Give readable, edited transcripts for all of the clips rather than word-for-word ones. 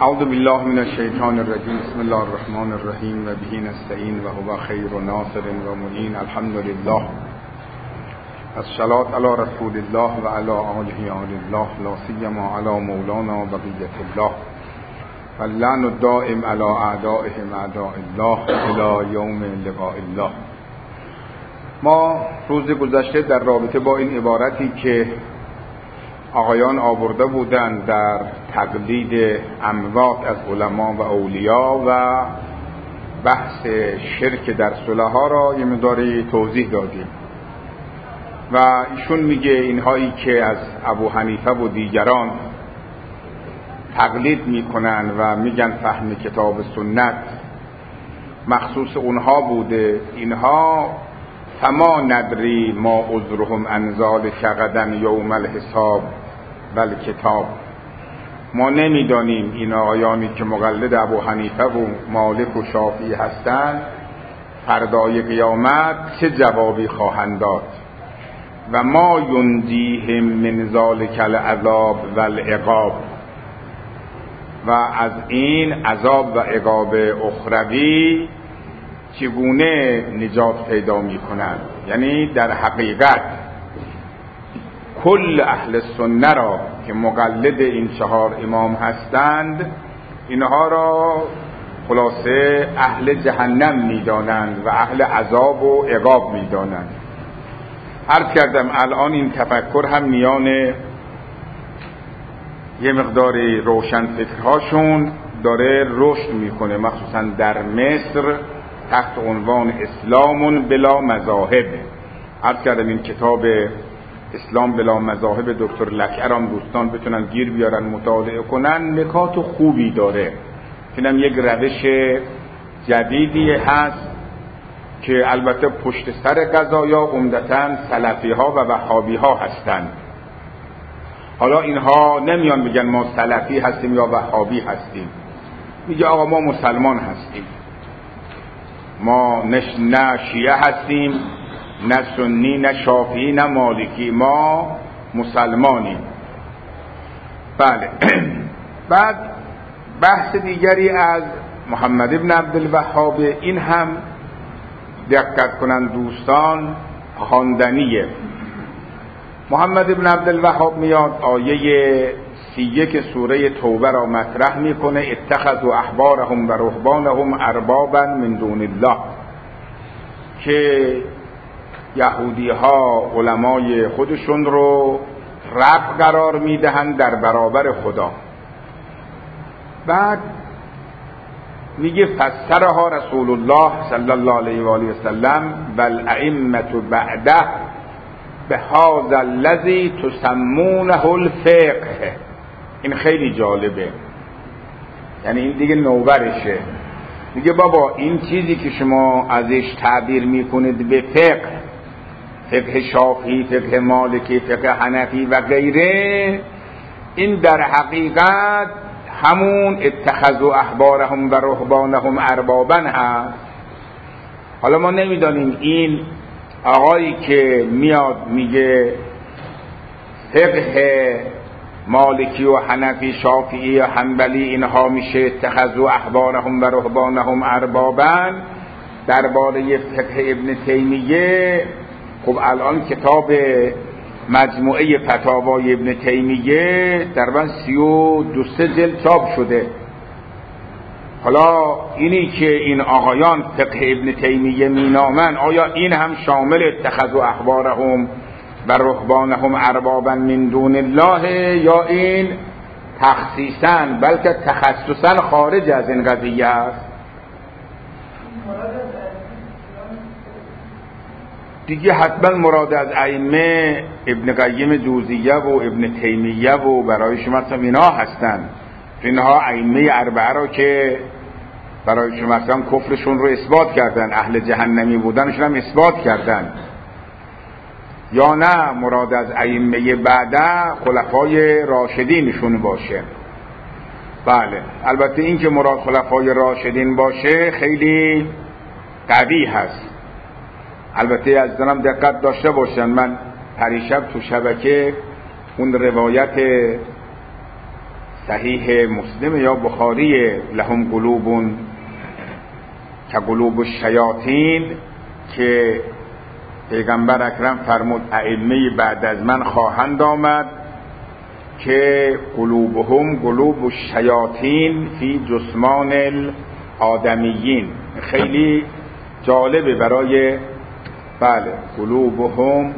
اعوذ بالله من الشیطان الرجیم. بسم الله الرحمن الرحیم و به نستعین و هو خیر ناصر و معین. الحمد لله. الصلاة علی رسول الله و علی آله الله، لا سیما علی مولانا بقیة الله، واللعن الدائم علی اعدائهم اعداء الله الی یوم لقاء الله. ما روز گذشته در رابطه با این عبارتی که آقایان آورده بودند در تقلید اموات از علما و اولیاء و بحث شرک در صلحا را یه مقداری توضیح دادیم و ایشون میگه اینهایی که از ابو حنیفه و دیگران تقلید میکنن و میگن فهم کتاب سنت مخصوص اونها بوده، اینها فما ندری ما عذرهم عن ذلک غدا یوم الحساب بل کتاب. ما نمیدانیم این آقایانی که مقلد ابو حنیفه و مالک و شافعی هستند فردای قیامت چه جوابی خواهند داد. و ما ینجیهم من ذلک العذاب والعقاب، و از این عذاب و عقاب اخروی چگونه نجات پیدا می کنند. یعنی در حقیقت کل اهل سنت را که مقلد این 4 امام هستند اینها را خلاصه اهل جهنم می دانند و اهل عذاب و عقاب می دانند. عرض کردم الان این تفکر هم میان یه مقداری روشن فکرهاشون داره رشد میکنه، مخصوصا در مصر تحت عنوان اسلام بلا مذاهب. عرض کردم این کتاب اسلام بلا مذاهب دکتر لکعرام دوستان بتونن گیر بیارن مطالعه کنن، نکات خوبی داره. اینم یک روش جدیدی هست که البته پشت سر قضایا عمدتاً سلفی ها و وهابی ها هستند. حالا اینها نمیان بگن ما سلفی هستیم یا وهابی هستیم، میگه آقا ما مسلمان هستیم، ما نه شیعه هستیم، نه سنی، نه شافعی، نه مالکی، ما مسلمانیم. بله. بعد بحث دیگری از محمد ابن عبدالوهاب، این هم دقت کنن دوستان خواندنیه. محمد ابن عبدالوهاب میاد آیه 31 سوره توبه را مطرح میکنه، اتخذوا احبارهم و رهبانهم اربابا من دون الله، که یهودی ها علمای خودشون رو رب قرار میدهند در برابر خدا. بعد میگه فسرها رسول الله صلی الله علیه و آله و سلم والائمه بعده بهذا الذی تسمونه الفقه. این خیلی جالبه، یعنی این دیگه نوبرشه. میگه بابا این چیزی که شما ازش تعبیر میکنید به فقه شافعی، فقه مالکی، فقه حنفی و غیره، این در حقیقت همون اتخذوا احبارهم و رهبانهم اربابا هست. حالا ما نمیدانیم این آقایی که میاد میگه فقه مالکی و حنفی شافعی یا حنبلی اینها میشه اتخذوا احبارهم و رهبانهم اربابا، درباره فقه ابن تیمیه خب الان کتاب مجموعه فتاوای ابن تیمیه تقریبا 32 جلد چاپ شده. حالا اینی که این آقایان فقه ابن تیمیه مینامن، آیا این هم شامل اتخذوا احبارهم و رهبانهم اربابا من دون الله، یا این تخصیصاً بلکه تخصصاً خارج از این قضیه است؟ دیگه حتما مراد از ائمه ابن قیم جوزیه و ابن تیمیه و برای شما مثلا اینا هستن. اینها ائمه اربعه را که برای شما مثلا کفرشون رو اثبات کردن، اهل جهنمی بودنشون هم اثبات کردن. یا نه مراد از ائمه بعده خلفای راشدینشون باشه؟ بله، البته این که مراد خلفای راشدین باشه خیلی قوی هست. البته از دارم دقت داشته باشن، من پریشب تو شبکه اون روایت صحیح مسلم یا بخاری لهم قلوب کقلوب الشیاطین که پیغمبر اکرم فرمود ائمه بعد از من خواهند آمد که قلوبهم قلوب الشیاطین فی جسمان الآدمیین. خیلی جالبه برای بله قلوبهم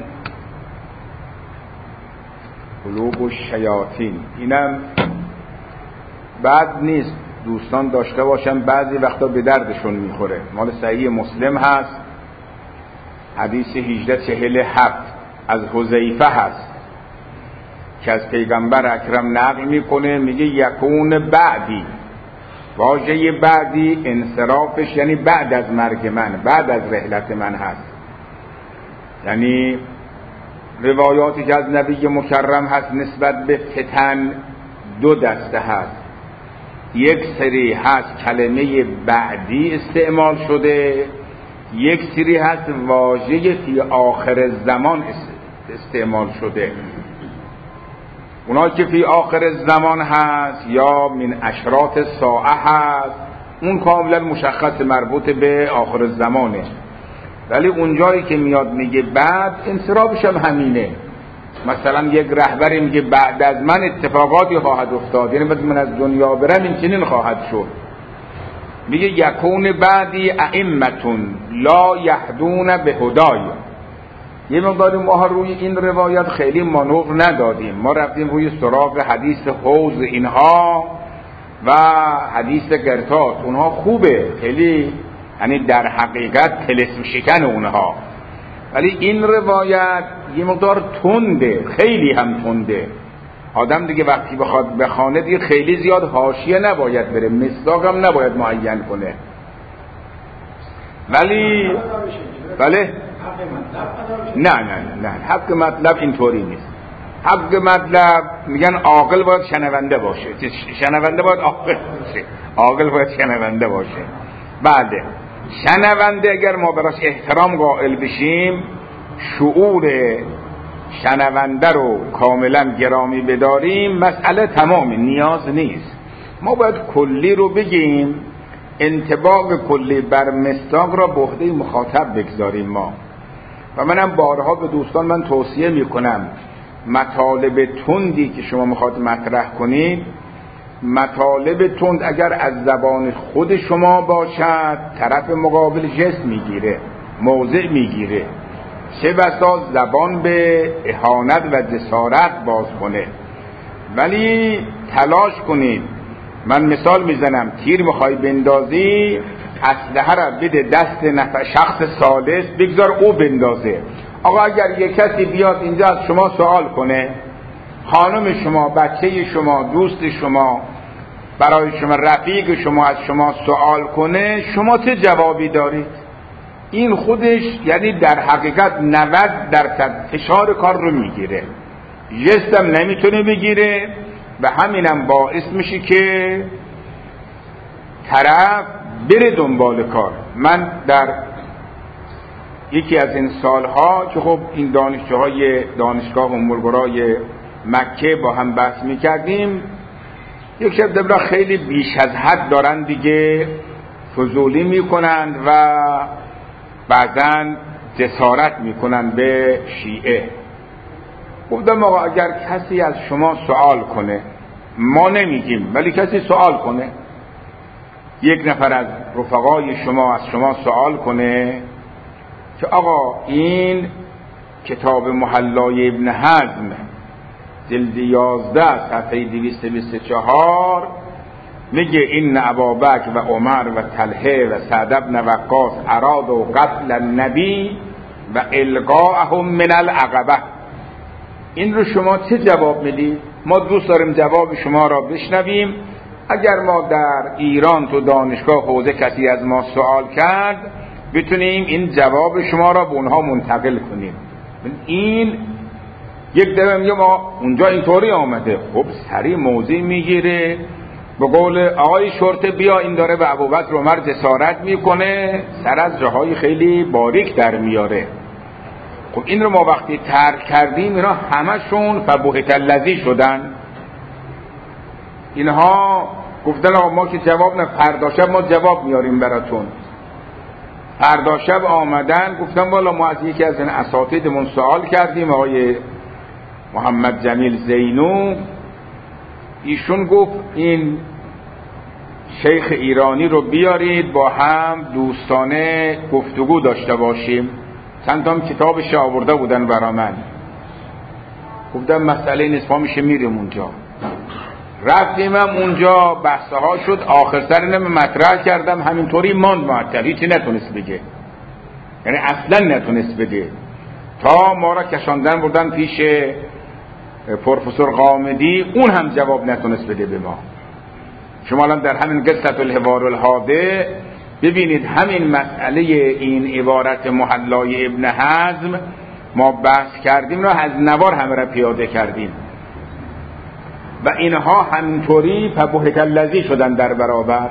قلوب الشیاطین، اینم بد نیست دوستان داشته باشن، بعضی وقتا به دردشون میخوره. مال صحیح مسلم هست، حدیث 1847 از حذیفه هست که از پیغمبر اکرم نقل میکنه، میگه یکون بعدی، واژه بعدی انصرافش یعنی بعد از مرگ من، بعد از رحلت من هست. یعنی روایاتی که از نبی مکرم هست نسبت به فتن دو دسته هست. یک سری هست کلمه بعدی استعمال شده، یک سری هست واژه فی آخر زمان استعمال شده. اونایی که فی آخر زمان هست یا من اشراط ساعه هست، اون کاملا مشخص مربوط به آخر زمانه. ولی اونجایی که میاد میگه بعد، انصرافش هم همینه. مثلا یک رهبری میگه بعد از من اتفاقاتی خواهد افتاد، یعنی بعد من از دنیا برم این چنین خواهد شد. میگه یکون بعدی ائمتون لا یهدون به هدای. یه مقدار ما روی این روایت خیلی مانور ندادیم، ما رفتیم روی سراغ حدیث حوض اینها و حدیث قرطاس. اونها خوبه خیلی، یعنی در حقیقت طلسم شکن اونها، ولی این روایت یه مقدار تنده، خیلی هم تنده. آدم دیگه وقتی بخواد بخونه دیگه خیلی زیاد حاشیه نباید بره، مصداق هم نباید معین کنه. ولی بله نه حق مطلب اینطوری نیست. حق مطلب میگن عاقل باید شنونده باشه، شنونده باید عاقل باشه، عاقل باید شنونده باشه. بله، شنونده اگر ما براش احترام قائل بشیم، شعور شنونده رو کاملا گرامی بداریم، مسئله تمام، نیاز نیست. ما باید کلی رو بگیم، انطباق کلی بر مصداق را به عهده مخاطب بگذاریم ما. و منم بارها به دوستان من توصیه میکنم مطالب تندی که شما میخواد مطرح کنید، مطالب تند اگر از زبان خود شما باشد، طرف مقابل جست میگیره، موضع میگیره، چه بسا زبان به اهانت و جسارت باز کنه. ولی تلاش کنید، من مثال میزنم، تیر میخوای بندازی، اسلحه را بده دست شخص ثالث، بگذار او بندازه. آقا اگر یک کسی بیاد اینجا از شما سوال کنه، خانم شما، بچه شما، دوست شما، برای شما رفیق شما از شما سوال کنه، شما چه جوابی دارید؟ این خودش یعنی در حقیقت 90% فشار کار رو میگیره، جستم نمیتونه بگیره و همینم باعث میشه که طرف بره دنبال کار. من در یکی از این سالها که خب این دانشجوهای دانشگاه ام‌القری مکه با هم بحث میکردیم، یک شب دبلا خیلی بیش از حد دارن دیگه فضولی میکنن و بعضن جسارت میکنن به شیعه. گفتم آقا اگر کسی از شما سوال کنه، ما نمیگیم ولی کسی سوال کنه، یک نفر از رفقای شما از شما سوال کنه که آقا این کتاب محلای ابن حزم جلد 11 صفحه 224 میگه این ابابکر و عمر و طلحه و سعد بن وقاص ارادوا قتل النبی و القاءهم من العقبه. این رو شما چه جواب میدید؟ ما دوست داریم جواب شما را بشنویم. اگر ما در ایران تو دانشگاه حوزه کسی از ما سوال کرد، بتونیم این جواب شما را به اونها منتقل کنیم. این یک دفعه میگه ما اونجا اینطوری آمده، خب سریع موضوع میگیره، به قول آقای شرطه بیا این داره به ابوبکر عمر جسارت میکنه، سر از جاهای خیلی باریک در میاره. خب این رو ما وقتی ترک کردیم، اینا همشون فبهت الذی شدن. اینها گفتن آقا ما که جواب نه، فردا شب ما جواب میاریم براتون. فردا شب آمدن گفتن والا ما از یکی از این اساتیدمون سوال کردیم، آقای محمد جمیل زینو، ایشون گفت این شیخ ایرانی رو بیارید با هم دوستانه گفتگو داشته باشیم. چند تا کتابش آورده بودن برا من. گفتم مسئله نیست، ما میشه میریم اونجا. رفتیم هم اونجا، بحثه ها شد، آخر سر اینم مطرح کردم، همینطوری ماند معطل، هیچی نتونست بگه، یعنی اصلا نتونست بگه. تا ما را کشاندن بردن پیش پروفسور قامدی، اون هم جواب نتونست بده به ما. شما الان در همین قصة الحوار الحاده ببینید همین مسئله این عبارت محلای ابن حزم ما بحث کردیم را از نوار همه را پیاده کردیم و اینها همینطوری فبهت الذی شدن در برابر.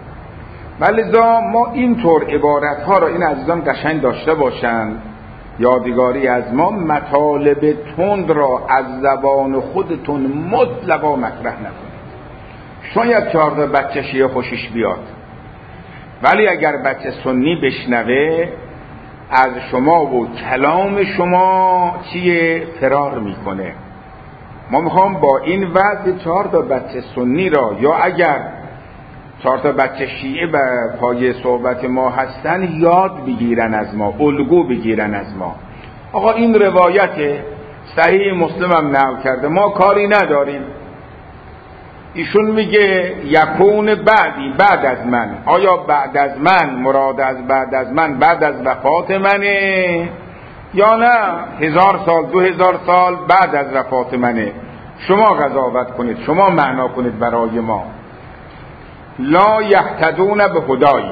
ولذا ما اینطور عبارت ها را این عزیزان قشنگ داشته باشند، یادگاری از ما، مطالب تند را از زبان خودتون مطلقا مطرح نکنید. شاید 14 بچه شیعه خوشش بیاد، ولی اگر بچه سنی بشنوه از شما و کلام شما چیه فرار میکنه. ما میخوام با این وضع 14 بچه سنی را، یا اگر 14 بچه شیعه به پای صحبت ما هستن، یاد بگیرن از ما، الگو بگیرن از ما. آقا این روایت صحیح مسلم هم نقل کرده، ما کاری نداریم. ایشون میگه یکون بعدی، بعد از من. آیا بعد از من مراد از بعد از من بعد از وفات منه یا نه 1000 سال 2000 سال بعد از وفات منه؟ شما قضاوت کنید، شما معنا کنید برای ما. لا یهتدون به هدای،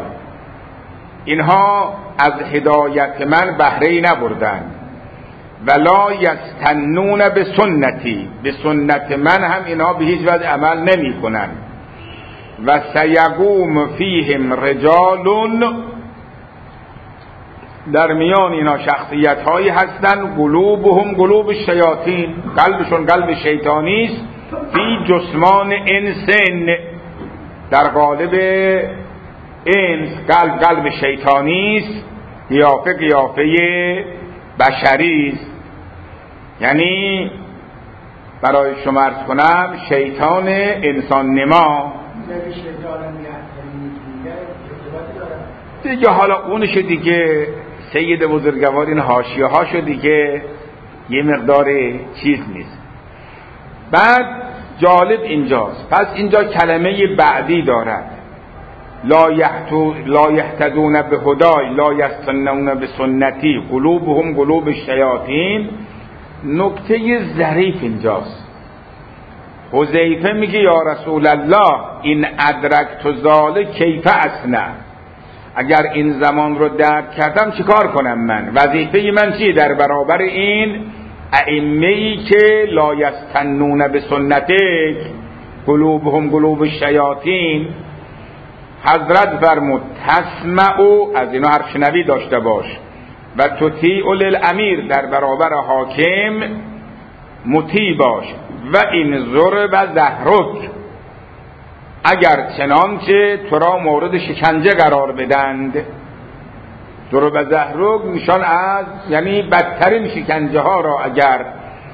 اینها از هدایت من بهره نبردن. ولا یستنون به سنتی، به سنت من هم اینها به هیچ وجه عمل نمی کنن. و سیقوم فیهم رجالون، در میان اینا شخصیت هایی هستن، قلوبهم قلوب الشیاطین، قلبشون قلب شیطانی است، فی جسمان انسن، در قالب انس، قلب شیطانی است، قیافه قیافه بشری است. یعنی برای شما عرض کنم شیطان انسان نما دیگه، حالا اونش دیگه سید بزرگوار این حاشیه هاشو دیگه یه مقدار چیز نیست. بعد جالب اینجاست، پس اینجا کلمه بعدی دارد، لا یهتدون به هدای لا یستنون به سنتی قلوبهم قلوب الشیاطین. نکته ظریف اینجاست، حذیفه میگه یا رسول الله این ادرکت ذالک کیف اصنع، اگر این زمان رو درک کردم چیکار کنم من؟ وظیفه من چیه در برابر این ائمه‌ای که لا یستنون به سنتک قلوبهم قلوب الشیاطین؟ حضرت فرمود تسمعوا، از اینا حرف شنوی داشته باش، و تطیع للامیر، در برابر حاکم مطیع باش، و این ضرب ظهرک، اگر چنانچه تو را مورد شکنجه قرار بدند. ضرب ظهرک میشان از یعنی بدترین شکنجه ها را اگر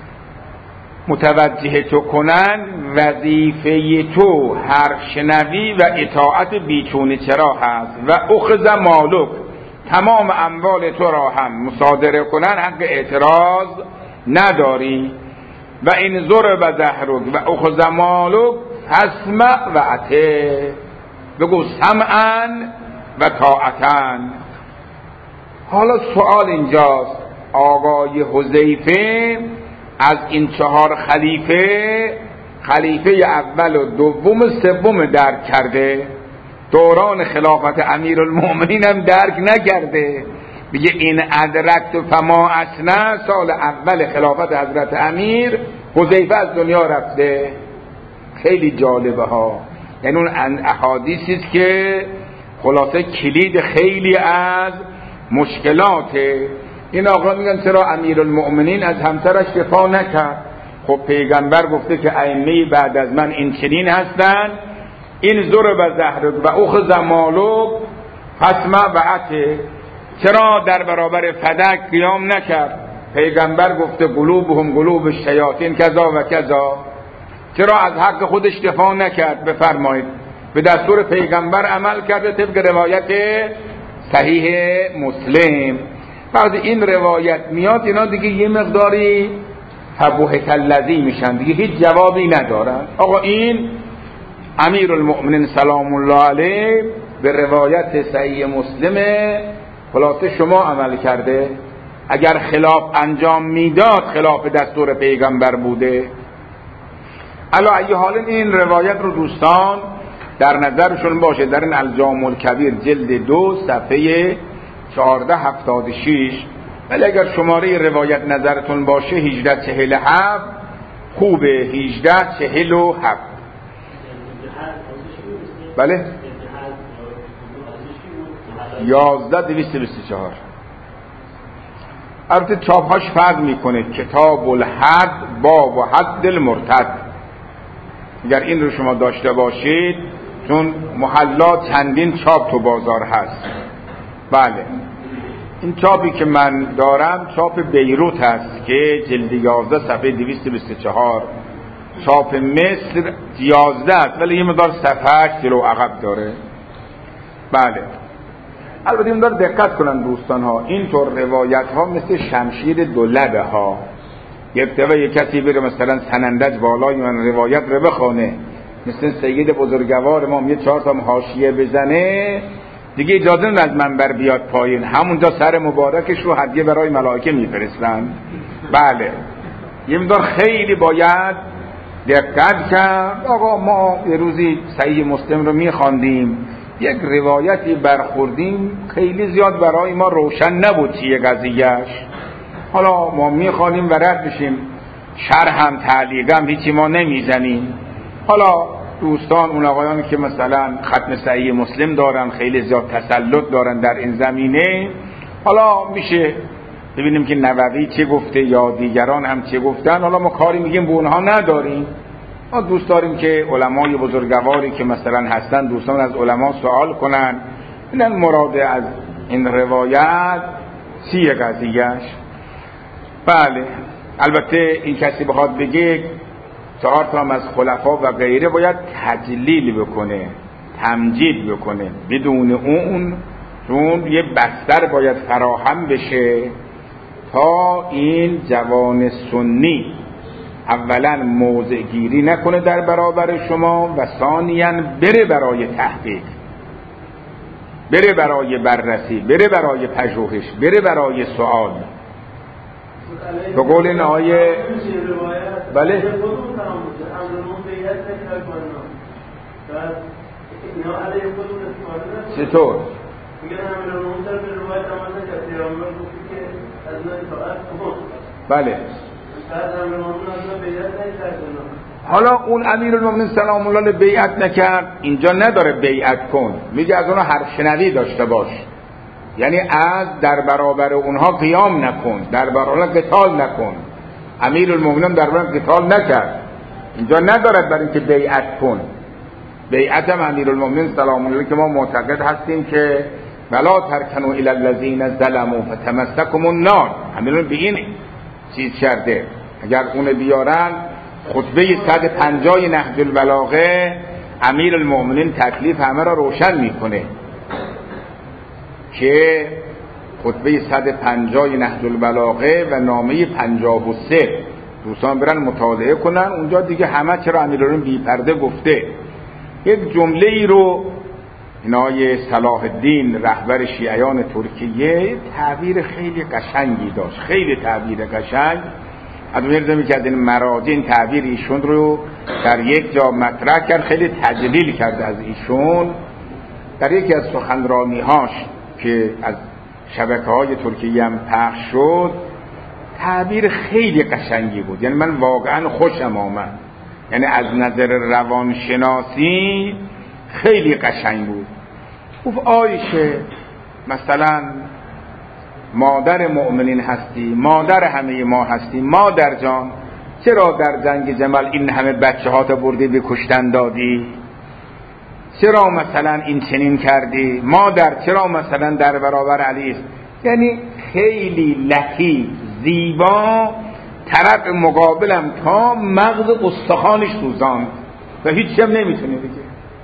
متوجه تو کنن، وظیفه تو حرف شنوی و اطاعت بیچون چرا هست. و اخذ مالک، تمام اموال تو را هم مصادره کنن، حق اعتراض نداری. و این ضرب ظهرک و اخذ مالک فاسمع و اطع، بگو سمعا و طاعتا. حالا سوال اینجاست، آقای حذیفه از این 4 خلیفه اول و دوم و سوم درک کرده، دوران خلافت امیرالمؤمنین هم درک نکرده. بگه این ادرکت فما اصنع، سال اول خلافت حضرت امیر حذیفه از دنیا رفته. خیلی جالبه ها، یعنی اون احادیثی است که خلاصه کلید خیلی از مشکلات این آقا. میگن چرا امیرالمؤمنین از همسرش دفاع نکرد؟ خب پیغمبر گفته که ائمه بعد از من این چنین هستن، این ضرب زهر و اخذ مالک فاسمع و اطع. چرا در برابر فدک قیام نکرد؟ پیغمبر گفته قلوبهم قلوب الشیاطین کذا و کذا. چرا از حق خودش دفاع نکرد؟ بفرمایید به دستور پیغمبر عمل کرده طبق روایت صحیح مسلم. وقتی این روایت میاد اینا دیگه یه مقداری فبهت الذی میشن، دیگه هیچ جوابی ندارن. آقا این امیرالمؤمنین سلام الله علیه به روایت صحیح مسلم خلاصه شما عمل کرده، اگر خلاف انجام میداد خلاف دستور پیغمبر بوده. علی ای حال این روایت رو دوستان در نظرشون باشه، در این الجامع الکبیر جلد 2 صفحه 1476. ولی اگر شماره روایت نظرتون باشه 1847 خوبه، 1847. بله 11224. البته چاپهاش فرق میکنه، کتاب الحد باب و حد المرتد. اگر این رو شما داشته باشید، چون محلا چندین چاپ تو بازار هست. بله این چاپی که من دارم چاپ بیروت هست که جلد 11 صفحه 224. چاپ مصر 11 است ولی یه مقدار صفحه جلو عقب داره. بله البته این دار دقت کنن دوستان ها، اینطور روایت ها مثل شمشیر دولبه ها. یک دفعه یک کسی بره مثلا سنندج بالای من روایت رو بخونه، مثل سید بزرگوار ما یه 4 تا حاشیه بزنه، دیگه اجازه نداره از منبر بیاد پایین، همونجا سر مبارکش رو هدیه برای ملائکه میفرستن. بله یه مقدار خیلی باید دقت کرد. آقا ما یه روزی صحیح مسلم رو میخواندیم، یک روایتی برخوردیم خیلی زیاد برای ما روشن نبود چیه قضیهش. حالا ما میخوانیم و رد بشیم، شرح هم تعلیق هم هیچی ما نمیزنیم. حالا دوستان اون آقایانی که مثلا ختم صحیح مسلم دارن، خیلی زیاد تسلط دارن در این زمینه، حالا میشه ببینیم که نووی چه گفته یا دیگران هم چه گفتن. حالا ما کاری میگیم به اونها نداریم، ما دوست داریم که علمای بزرگواری که مثلا هستن دوستان از علما سوال کنن، ببینن مراد از این روایت چیه قضیهش. بله البته این کسی بخواد بگه 4 تا از خلفا و غیره باید تجلیل بکنه، تمجید بکنه، بدون اون چون یه بستر باید فراهم بشه تا این جوان سنی اولا موضع گیری نکنه در برابر شما و ثانیاً بره برای تحقیق، بره برای بررسی، بره برای پژوهش، بره برای سوال. به قول این آیه بله چطور؟ بله حالا اون امیرالمومنین سلام الله علیه بیعت نکرد، اینجا نداره بیعت کن، میگه از اونها حرف شنوی داشته باش، یعنی از در برابر اونها قیام نکن، در برابر قتال نکن. امیرالمومنین در برابر قتال نکرد، اینجا ندارد برای اینکه بیعت کن. بیعت هم امیرالمومنین سلام الله علیه که ما معتقد هستیم که ولا ترکنوا الی الذین ظلموا فتمسکم النار، امیرالمومنین به این چیز کرده. اگر اون بیارن خطبه 150 نهج البلاغه امیرالمومنین تکلیف همه را روشن میکنه که خطبه 150 نهج البلاغه و نامه 53 دوستان برن مطالعه کنن، اونجا دیگه همه چرا امیرالمومنین بی پرده گفته. یک جمله ای رو اینای صلاح الدین رهبر شیعیان ترکیه تعبیر خیلی قشنگی داشت، خیلی تعبیر قشنگ. از میرزمی که از این مراجع این تعبیر ایشون رو در یک جا مطرح کرد، خیلی تجلیل کرد از ایشون در یکی از سخنرانی‌هاش که از شبکه‌های ترکیه هم پخش شد. تعبیر خیلی قشنگی بود، یعنی من واقعا خوشم آمد، یعنی از نظر روانشناسی خیلی قشنگ بود. گفت عایشه مثلا مادر مؤمنین هستی، مادر همه ما هستی، مادر جان چرا در جنگ جمل این همه بچه ها تا بردی به کشتن دادی؟ چرا مثلا این چنین کردی؟ مادر چرا مثلا در برابر علی؟ یعنی خیلی لطیف زیبا طرف مقابلم تا مغز استخوانش سوزاند و هیچ هم نمیتونه بگه.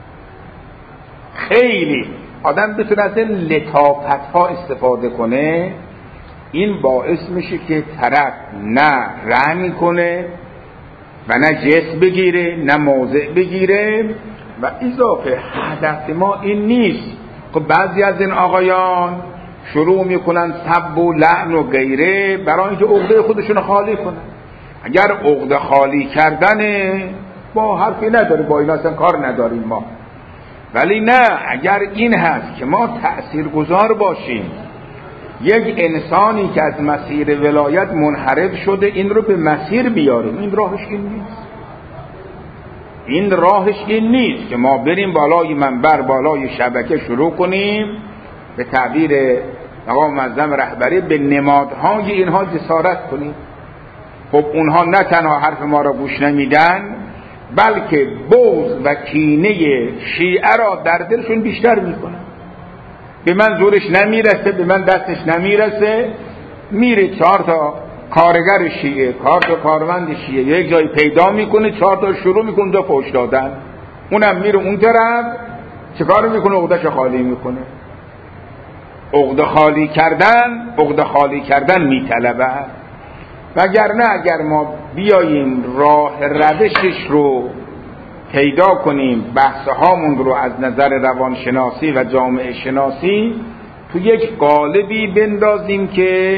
خیلی آدم بتونه از این لطافت ها استفاده کنه، این باعث میشه که طرف نه رحمی کنه و نه جس بگیره نه موضع بگیره. و اضافه هدف ما این نیست. خب بعضی از این آقایان شروع میکنن سب و لعن و غیره برای اینکه عقده خودشون خالی کنن. اگر عقده خالی کردنه با حرفی نداره، با این اصلا کار نداریم ما. ولی نه، اگر این هست که ما تأثیرگذار باشیم، یک انسانی که از مسیر ولایت منحرف شده این رو به مسیر بیاریم، این راهش این نیست. این راهش این نیست که ما بریم بالای منبر بالای شبکه شروع کنیم به تعبیر مقام معظم رهبری به نمادهای اینها جسارت کنیم. خب اونها نه تنها حرف ما را گوش نمیدن، بلکه بغض و کینه شیعه را در دلشون بیشتر میکنن. به من زورش نمیرسه، به من دستش نمیرسه، میره 4 تا کارگر شیعه، 4 تا کارمند شیعه یک جایی پیدا میکنه، 4 تا شروع میکنه دو فوش دادن، اونم میره اون طرف چه کار میکنه؟ عقده‌شو خالی میکنه. عقده خالی کردن میطلبه. وگرنه اگر ما بیاییم راه روشش رو پیدا کنیم، بحثهامون رو از نظر روانشناسی و جامعه شناسی تو یک قالبی بندازیم که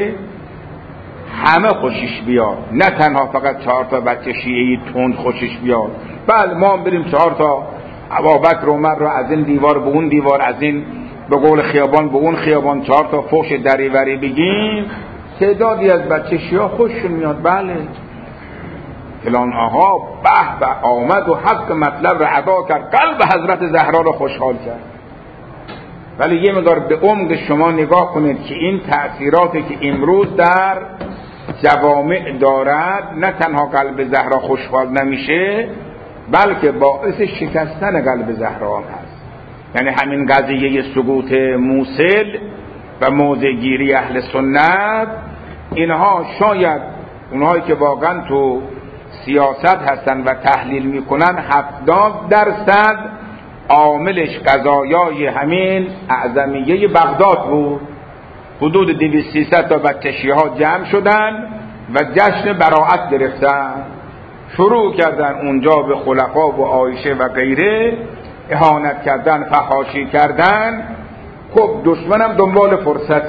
همه خوشش بیاد، نه تنها فقط 4 تا بچه شیعه‌ای تند خوشش بیاد. بله ما هم بریم 4 تا ابوبکر و عمر رو از این دیوار به اون دیوار، از این به قول خیابان به اون خیابان 4 تا فحش دریوری بگیم، تعدادی از بچه شیعه خوششون میاد. بله فلان آقا به آمد و حق مطلب رو ادا کرد، قلب حضرت زهرا رو خوشحال کرد. ولی یه مقدار به عمق شما نگاه کنید که این تأثیراتی که امروز در جوامع دارد، نه تنها قلب زهرا خوشحال نمیشه بلکه باعث شکستن قلب زهرا هم هست. یعنی همین قضیه سقوط موصل و موضع‌گیری اهل سنت، اینها شاید اونهایی که واقعا تو سیاست هستن و تحلیل میکنن 70% عاملش قضایای همین اعظمیه بغداد بود. حدود 200-300 تا بچه شیعه جمع شدن و جشن براءت گرفتن، شروع کردن اونجا به خلفا و عایشه و غیره اهانت کردن، فحاشی کردن. خب دشمنم دنبال فرصت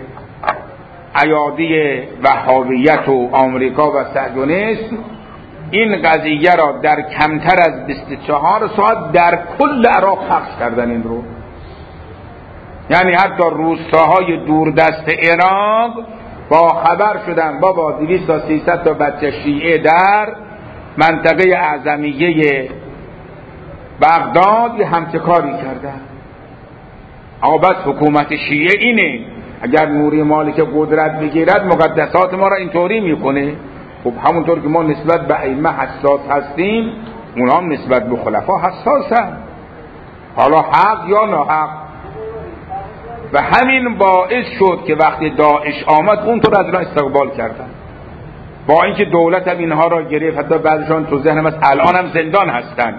ایادی وهابیت و آمریکا و صهیونیسم این قضیه را در کمتر از 24 ساعت در کل عراق پخش کردن. این رو یعنی حتی روستاهای دوردست عراق با خبر شدن بابا 200 تا 300 تا بچه شیعه در منطقه اعظمیه بغداد یه همچکاری کردن. عاقبت حکومت شیعه اینه، اگر نوری مالک قدرت بگیرد مقدسات ما را اینطوری میکنه. خب همونطور که ما نسبت به ائمه حساس هستیم، اونا هم نسبت به خلفا حساسن، حالا حق یا ناحق. و همین باعث شد که وقتی داعش آمد اونطور از اینا استقبال کردن، با اینکه دولت هم اینها را گرفت. حتی بعضیشون تو ذهنم هست الان هم زندان هستن،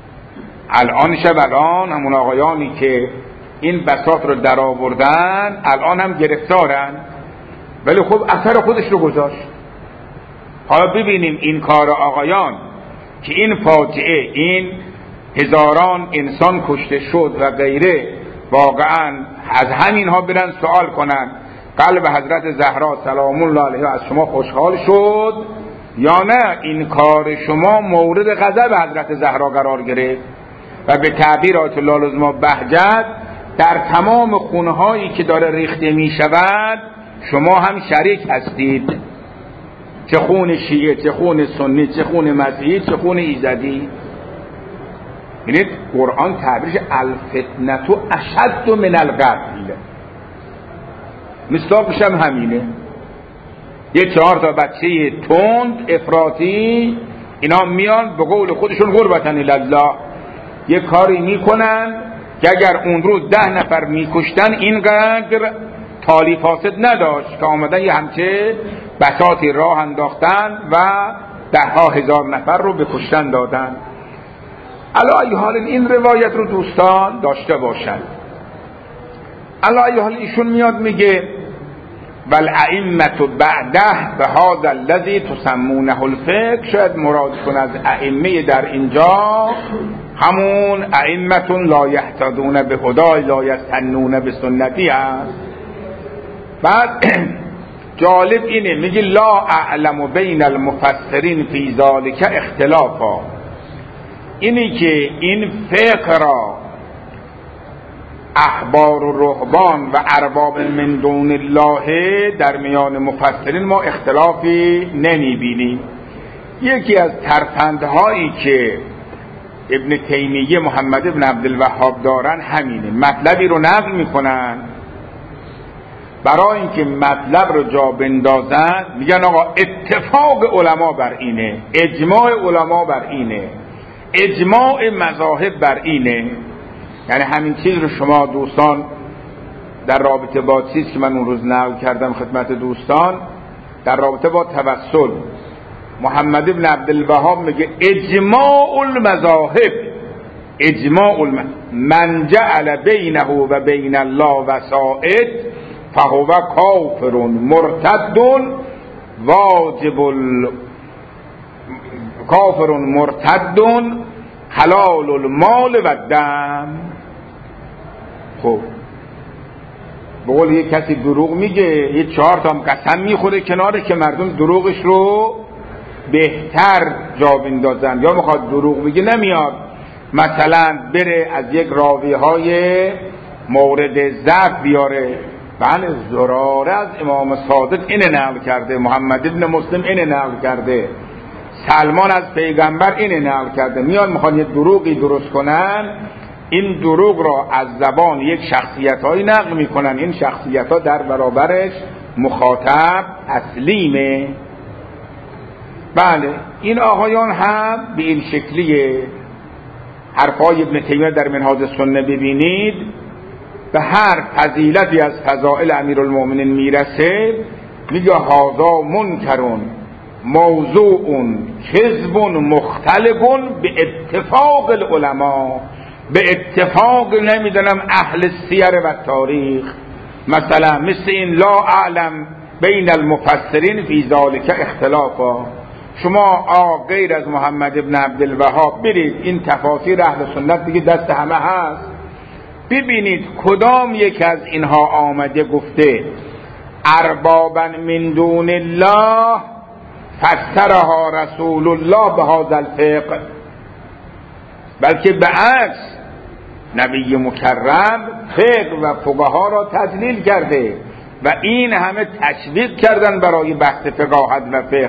الان همون آقایانی که این بساط رو در آوردن الان هم گرفتارن، ولی خب اثر خودش رو گذاشت. حالا ببینیم این کار آقایان که این فاجعه، این هزاران انسان کشته شد و غیره، واقعا از همینها برن سوال کنن قلب حضرت زهرا سلام الله علیها از شما خوشحال شد یا نه این کار شما مورد غضب حضرت زهرا قرار گرفت. و به تعبیر آیت الله العظمی بهجت در تمام خونهایی که داره ریخته می شود شما هم شریک هستید، چه خون شیعه، چه خون سنی، چه خون مسیحی، چه خون ایزدی. ببینید قرآن تعبیرش الفتنه اشد من القتل، مصداقش هم همینه. یه 4 تا بچه تند افراطی اینا میان به قول خودشون قربتن الله یه کاری میکنن که اگر اون روز 10 نفر میکشتن اینقدر تالی فاسد نداشت که آمدن یه همچه بساطی راه انداختن و 10,000 نفر رو به کشتن دادن. علی ای حال این روایت رو دوستان داشته باشن. علی ای حال ایشون میاد میگه والائمه بعده به هذا الذی تسمونه الفقه، شاید مراد کن از ائمه در اینجا همون ائمه لا یهتدون به هدای لا یستنون به سنتی هست. بعد جالب اینه میگه لا اعلم بین المفسرین فی ذلک اختلافا، اینی که این فقه را احبار و رهبان و ارباب من دون الله در میان مفسرین ما اختلافی نمیبینیم. یکی از ترفندهایی که ابن تیمیه محمد ابن عبدالوهاب دارن همینه، مطلبی رو نقل میکنن برای اینکه مطلب رو جا بندازن میگن آقا اتفاق علما بر اینه، اجماع علما بر اینه، اجماع مذاهب بر اینه. یعنی همین چیز رو شما دوستان در رابطه با چیز که من اون روز نقل کردم خدمت دوستان در رابطه با توسل، محمد ابن عبدالوهاب میگه اجماع المذاهب، من جعل بینه و بین الله وسائط فهو کافر مرتد کافر مرتد حلال المال و الدم. خب بقول یه کسی دروغ میگه یه 4 تا هم قسم میخوره کناره که مردم دروغش رو بهتر جا بندازن، یا میخواد دروغ بگه نمیاد مثلا بره از یک راویهای مورد ضعف بیاره. بله زراره از امام صادق اینه نقل کرده، محمد ابن مسلم اینه نقل کرده، سلمان از پیغمبر اینه نقل کرده. میان میخوان یه دروغی درست کنن، این دروغ را از زبان یک شخصیت‌هایی نقل میکنن، این شخصیت‌ها در برابرش مخاطب تسلیمه. بله این آقایان هم به این شکلیه. حرفای ابن تیمیه در منهاج السنه ببینید به هر فضیلتی از فضائل امیرالمومنین میرسه میگه هذا منکرون موضوع کذب مختلف به اتفاق العلماء، به اتفاق نمیدونم اهل سیر و تاریخ، مثلا مثل این لا اعلم بین المفسرین فی ذلک اختلافا. شما غیر از محمد ابن عبدالوهاب برید این تفاسیر اهل سنت دیگه دست همه هست، ببینید کدام یک از اینها آمده گفته اربابا من دون الله فسرها رسول الله به هذا الفقه، بلکه به عکس نبی مکرم فقه و فقها را تدلیل کرده و این همه تشویق کردن برای بحث فقاهت و فقه.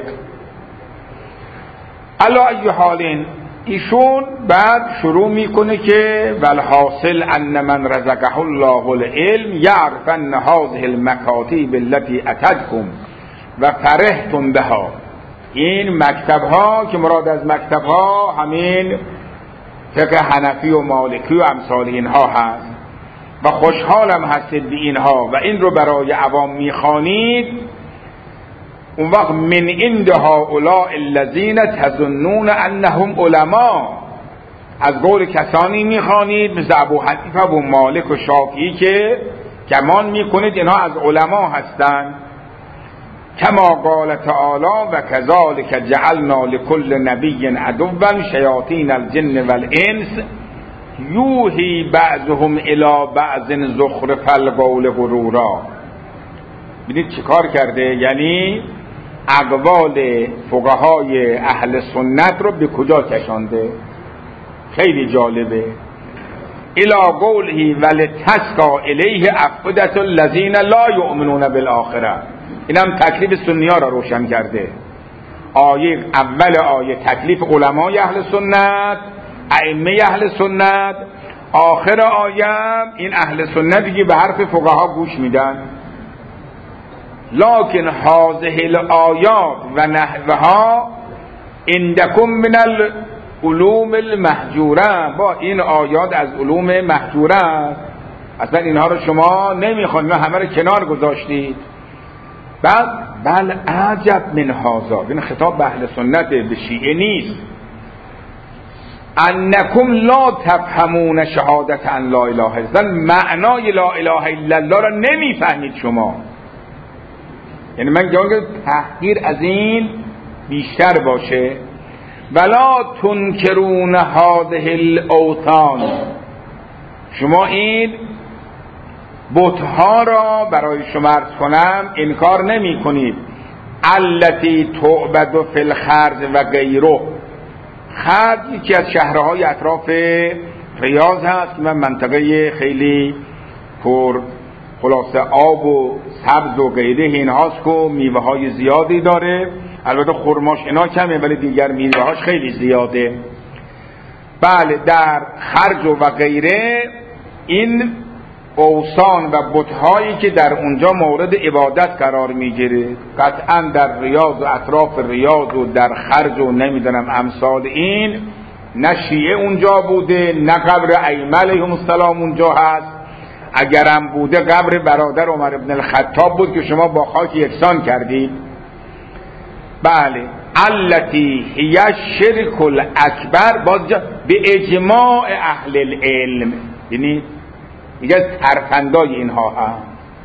علی ای حال ایشون بعد شروع میکنه که والحاصل ان من رزقه الله العلم یعرف ان هذه المکاتب التي اتتكم و فرحتم بها. این مکتب ها که مراد از مکتب ها همین فقه حنفی و مالکی و امثال اینها هست و خوشحالم هستید به اینها و این رو برای عوام میخوانید، اون وقت من عند هؤلاء الذین تظنون انهم علما، از قول کسانی میخوانید مثل ابو حنیفه و مالک و شافعی که گمان میکنید اینها از علما هستند. کما قال تعالی و کذالک جعلنا لكل نبی عدوا شیاطین الجن والانس یوحی بعضهم الی بعض زخرف القول غرورا. ببینید چیکار کرده، یعنی اقوال فقهای اهل سنت رو به کجا کشانده، خیلی جالبه. الی قوله ولتسقى الیه افئدة الذین لا یؤمنون بالآخرة، اینم تکلیف سنی‌ها را روشن کرده. آیه اول آیه تکلیف علمای اهل سنت، ائمه اهل سنت، آخر آیه این اهل سنتی که به حرف فقها گوش میدن. لکن هذه الآیات و نحوها عندکم من العلوم المهجوره، با این آیات از علوم مهجوره، اصلا اینها رو شما نمیخواید، همه رو کنار گذاشتید. بعد بل عجب من هذا، این خطاب به اهل سنت، به شیعه نیست. انکم لا تفهمون شهادت ان لا اله الا الله، معنای لا اله الا الله را نمیفهمید شما. یعنی من جان که تحقیر از این بیشتر باشه. ولا تنکرون هذه الاوثان، شما این بت‌ها را برای شما عرض کنم انکار نمی کنید. التی تعبد فی الخرج و غیره، خرج یکی از شهرهای اطراف ریاض هست که من منطقه خیلی پر خلاصه آب و سبز و غیره اینهاست که میوه های زیادی داره، البته خرماش اینا کمه ولی دیگر میوه هاش خیلی زیاده. بله، در خرج و غیره این اوثان و بت‌هایی که در اونجا مورد عبادت قرار میگیره، قطعا در ریاض و اطراف ریاض و در خرج و نمیدونم امثال این، نه شیعه اونجا بوده، نه قبر ائمه علیهم السلام اونجا هست. اگرم بوده قبر برادر عمر ابن الخطاب بود که شما با خاک یکسان کردید. بله، التی هی شرک الاکبر، باز به اجماع اهل العلم، یعنی دیگه ترفندای اینها هم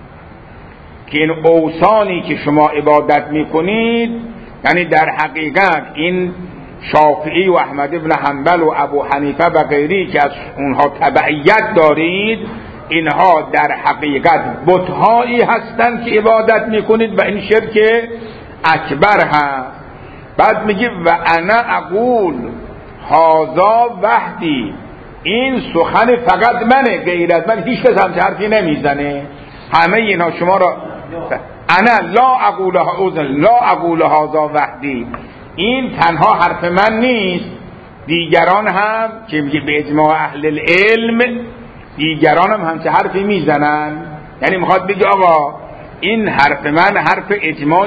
که این اوثانی که شما عبادت میکنید، یعنی در حقیقت این شافعی و احمد ابن حنبل و ابو حنیفه و غیری که از اونها تبعیت دارید، اینها در حقیقت بت‌هایی هستند که عبادت میکنید و این شرک اکبر هست. بعد میگه و انا اقول هذا وحدی، این سخن فقط منه، غیر از من هیچ کس همچه حرفی نمیزنه. همه اینها شما را انا لا اقول هذا وحدی، این تنها حرف من نیست، دیگران هم که میگه به اجماع اهل العلم، دیگران هم همچه حرفی میزنن. یعنی میخواد بگه آقا این حرف من حرف اجماع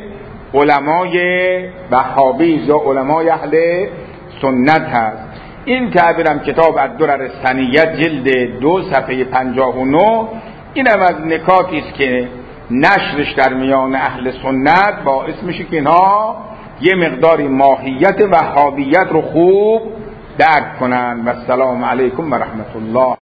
علمای وهابی یا علمای اهل سنت هست. این تعبیرم کتاب الدرر الثنیه جلد 2 صفحه 59، اینم از نکاتی است که نشرش در میان اهل سنت باعث میشه که اینها یه مقداری ماهیت وهابیت رو خوب درک کنن. و السلام علیکم و رحمت الله.